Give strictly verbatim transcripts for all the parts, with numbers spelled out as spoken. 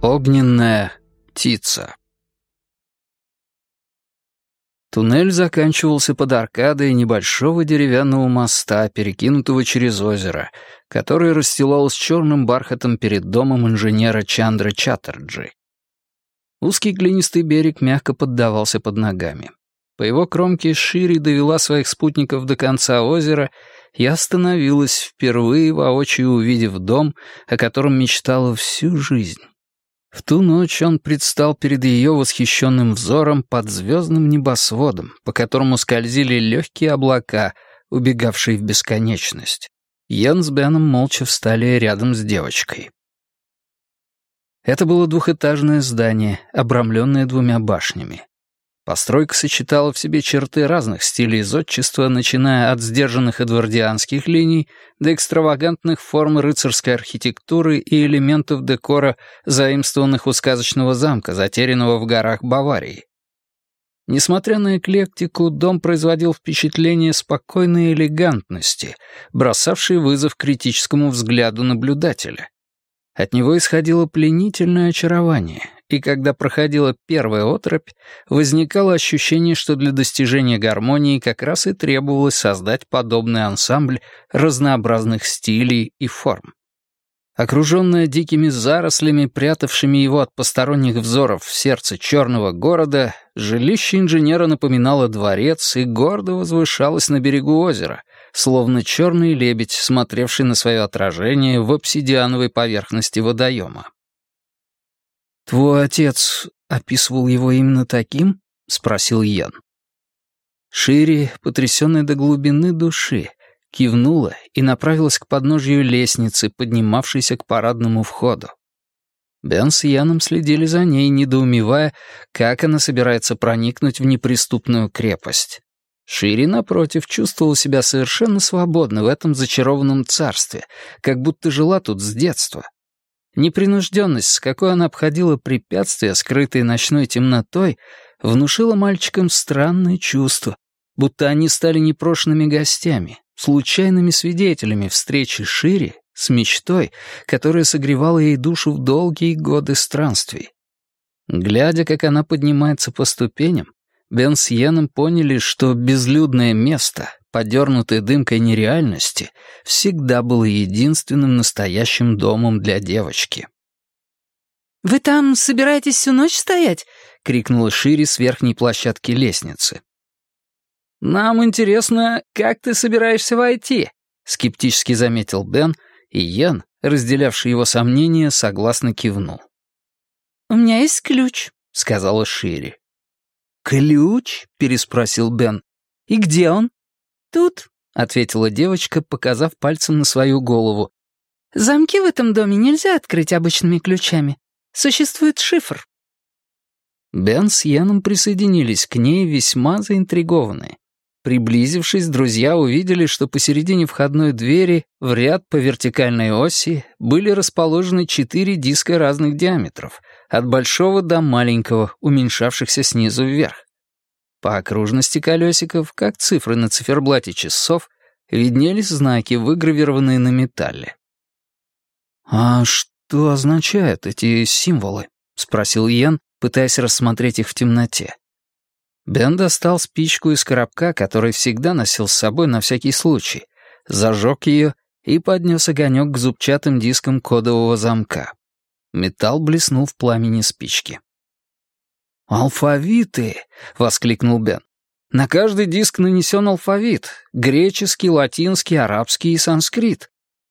Огненная птица. Туннель заканчивался под аркадой небольшого деревянного моста, перекинутого через озеро, которое расстилалось черным бархатом перед домом инженера Чандры Чаттерджи. Узкий глинистый берег мягко поддавался под ногами. По его кромке Шири довела своих спутников до конца озера и остановилась, впервые воочию увидев дом, о котором мечтала всю жизнь. В ту ночь он предстал перед ее восхищенным взором под звездным небосводом, по которому скользили легкие облака, убегавшие в бесконечность. Йен с Беном молча встали рядом с девочкой. Это было двухэтажное здание, обрамленное двумя башнями. Постройка сочетала в себе черты разных стилей зодчества, начиная от сдержанных эдвардианских линий до экстравагантных форм рыцарской архитектуры и элементов декора, заимствованных у сказочного замка, затерянного в горах Баварии. Несмотря на эклектику, дом производил впечатление спокойной элегантности, бросавшей вызов критическому взгляду наблюдателя. От него исходило пленительное очарование, и когда проходила первая оторопь, возникало ощущение, что для достижения гармонии как раз и требовалось создать подобный ансамбль разнообразных стилей и форм. Окруженное дикими зарослями, прятавшими его от посторонних взоров в сердце черного города, жилище инженера напоминало дворец и гордо возвышалось на берегу озера, словно черный лебедь, смотревший на свое отражение в обсидиановой поверхности водоема. «Твой отец описывал его именно таким?» — спросил Йен. Шири, потрясенная до глубины души, кивнула и направилась к подножью лестницы, поднимавшейся к парадному входу. Бен с Яном следили за ней, недоумевая, как она собирается проникнуть в неприступную крепость. Шири, напротив, чувствовала себя совершенно свободно в этом зачарованном царстве, как будто жила тут с детства. Непринужденность, с какой она обходила препятствия, скрытые ночной темнотой, внушила мальчикам странное чувство, будто они стали непрошенными гостями, случайными свидетелями встречи Шири с мечтой, которая согревала ей душу в долгие годы странствий. Глядя, как она поднимается по ступеням, Бен с Йеном поняли, что безлюдное место, подернутое дымкой нереальности, всегда было единственным настоящим домом для девочки. «Вы там собираетесь всю ночь стоять?» — крикнула Шири с верхней площадки лестницы. «Нам интересно, как ты собираешься войти?» — скептически заметил Бен, и Йен, разделявший его сомнения, согласно кивнул. «У меня есть ключ», — сказала Шири. «Ключ?» — переспросил Бен. «И где он?» «Тут», — ответила девочка, показав пальцем на свою голову. «Замки в этом доме нельзя открыть обычными ключами. Существует шифр». Бен с Йеном присоединились к ней, весьма заинтригованные. Приблизившись, друзья увидели, что посередине входной двери в ряд по вертикальной оси были расположены четыре диска разных диаметров, от большого до маленького, уменьшавшихся снизу вверх. По окружности колесиков, как цифры на циферблате часов, виднелись знаки, выгравированные на металле. «А что означают эти символы?» — спросил Йен, пытаясь рассмотреть их в темноте. Бен достал спичку из коробка, который всегда носил с собой на всякий случай, зажег ее и поднес огонек к зубчатым дискам кодового замка. Металл блеснул в пламени спички. «Алфавиты!» — воскликнул Бен. «На каждый диск нанесен алфавит — греческий, латинский, арабский и санскрит».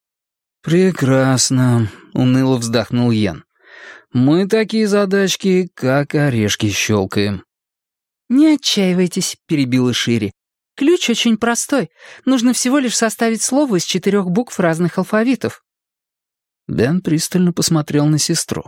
«Прекрасно», — уныло вздохнул Йен. «Мы такие задачки, как орешки, щелкаем». «Не отчаивайтесь», — перебила Шири. «Ключ очень простой. Нужно всего лишь составить слово из четырех букв разных алфавитов». Бен пристально посмотрел на сестру.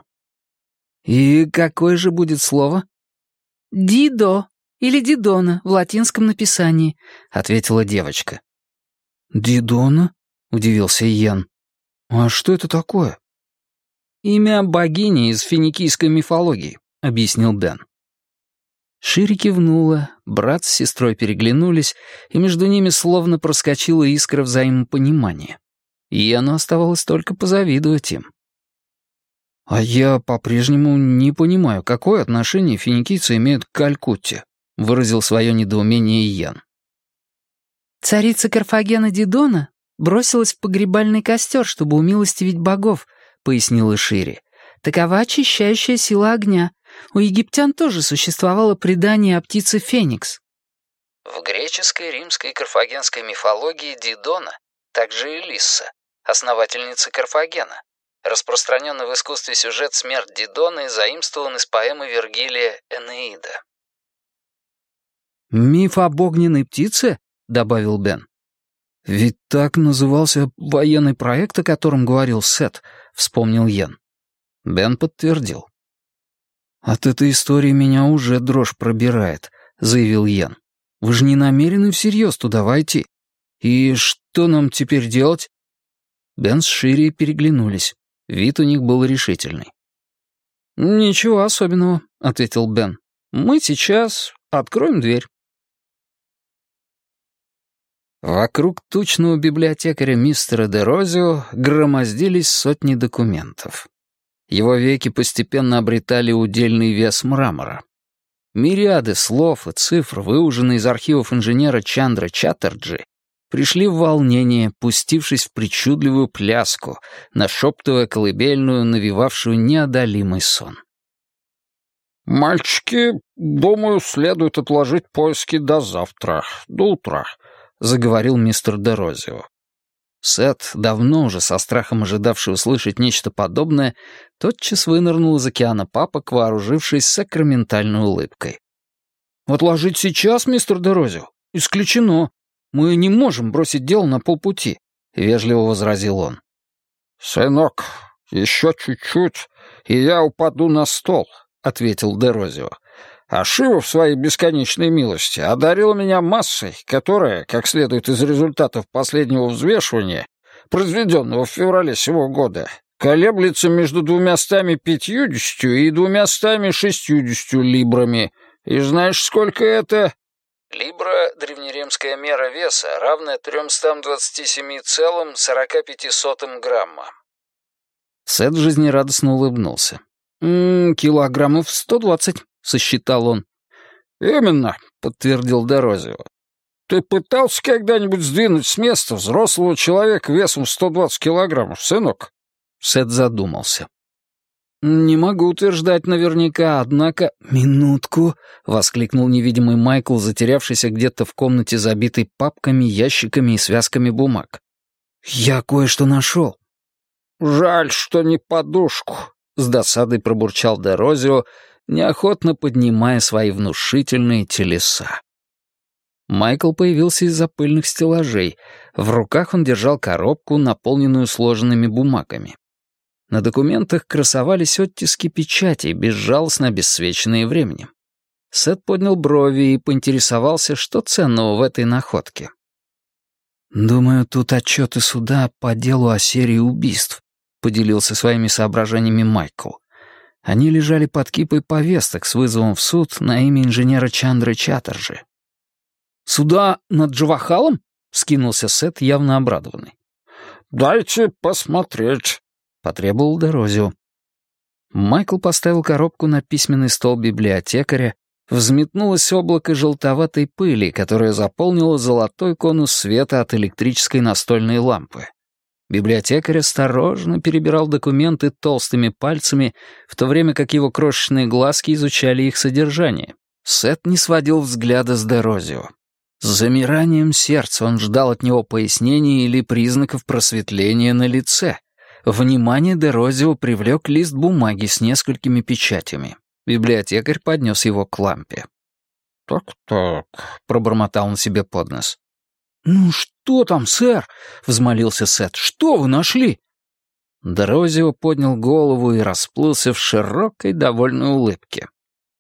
«И какое же будет слово?» «Дидо» или «Дидона» в латинском написании», — ответила девочка. «Дидона?» — удивился Йен. «А что это такое?» «Имя богини из финикийской мифологии», — объяснил Бен. Шири кивнула, брат с сестрой переглянулись, и между ними словно проскочила искра взаимопонимания. Йену оставалось только позавидовать им. «А я по-прежнему не понимаю, какое отношение финикийцы имеют к Калькутте», — выразил свое недоумение Йен. «Царица Карфагена Дидона бросилась в погребальный костер, чтобы умилостивить богов», — пояснила Шири. «Такова очищающая сила огня. У египтян тоже существовало предание о птице Феникс». В греческой, римской и карфагенской мифологии Дидона, также Элисса, основательница Карфагена. Распространенный в искусстве сюжет «Смерть Дидоны» заимствован из поэмы Вергилия «Энеида». «Миф об огненной птице?» — добавил Бен. «Ведь так назывался военный проект, о котором говорил Сет», — вспомнил Йен. Бен подтвердил. «От этой истории меня уже дрожь пробирает», — заявил Йен. «Вы же не намерены всерьез туда войти? И что нам теперь делать?» Бен с Шири переглянулись. Вид у них был решительный. «Ничего особенного», — ответил Бен. «Мы сейчас откроем дверь». Вокруг тучного библиотекаря мистера Дерозио громоздились сотни документов. Его веки постепенно обретали удельный вес мрамора. Мириады слов и цифр, выуженные из архивов инженера Чандра Чаттерджи, пришли в волнение, пустившись в причудливую пляску, нашептывая колыбельную, навевавшую неодолимый сон. «Мальчики, думаю, следует отложить поиски до завтра, до утра», — заговорил мистер Дерозио. Сет, давно уже со страхом ожидавший услышать нечто подобное, тотчас вынырнул из океана папок, вооружившись сакраментальной улыбкой. «Отложить сейчас, мистер Дерозио? Исключено. Мы не можем бросить дело на полпути», — вежливо возразил он. «Сынок, еще чуть-чуть, и я упаду на стол», — ответил Дерозио. «А Шива в своей бесконечной милости одарил меня массой, которая, как следует из результатов последнего взвешивания, произведенного в феврале сего года, колеблется между двумястами пятьюдесятью и двумястами шестьюдесятью либрами. И знаешь, сколько это?» Либра — древнеримская мера веса, равная тремстам двадцати семи целым сорока пяти сотым грамма. Сет жизнерадостно улыбнулся. «М-м, килограммов сто двадцать», — сосчитал он. «Именно», — подтвердил Дерозио. «Ты пытался когда-нибудь сдвинуть с места взрослого человека весом сто двадцать килограммов, сынок?» Сет задумался. «Не могу утверждать наверняка, однако...» «Минутку!» — воскликнул невидимый Майкл, затерявшийся где-то в комнате, забитой папками, ящиками и связками бумаг. «Я кое-что нашел». «Жаль, что не подушку», — с досадой пробурчал Дерозио, неохотно поднимая свои внушительные телеса. Майкл появился из-за пыльных стеллажей. В руках он держал коробку, наполненную сложенными бумагами. На документах красовались оттиски печатей, безжалостно обесцвеченные временем. Сет поднял брови и поинтересовался, что ценного в этой находке. «Думаю, тут отчеты суда по делу о серии убийств», — поделился своими соображениями Майкл. Они лежали под кипой повесток с вызовом в суд на имя инженера Чандры Чаттерджи. «Суда над Джавахалом?» — вскинулся Сет, явно обрадованный. «Дайте посмотреть», — потребовал Дерозио. Майкл поставил коробку на письменный стол библиотекаря, взметнулось облако желтоватой пыли, которое заполнило золотой конус света от электрической настольной лампы. Библиотекарь осторожно перебирал документы толстыми пальцами, в то время как его крошечные глазки изучали их содержание. Сет не сводил взгляда с Дерозио. С замиранием сердца он ждал от него пояснений или признаков просветления на лице. Внимание Дерозио привлек лист бумаги с несколькими печатями. Библиотекарь поднес его к лампе. «Так-так», — пробормотал он себе под нос. «Ну что там, сэр?» — взмолился Сет. «Что вы нашли?» Дерозио поднял голову и расплылся в широкой довольной улыбке.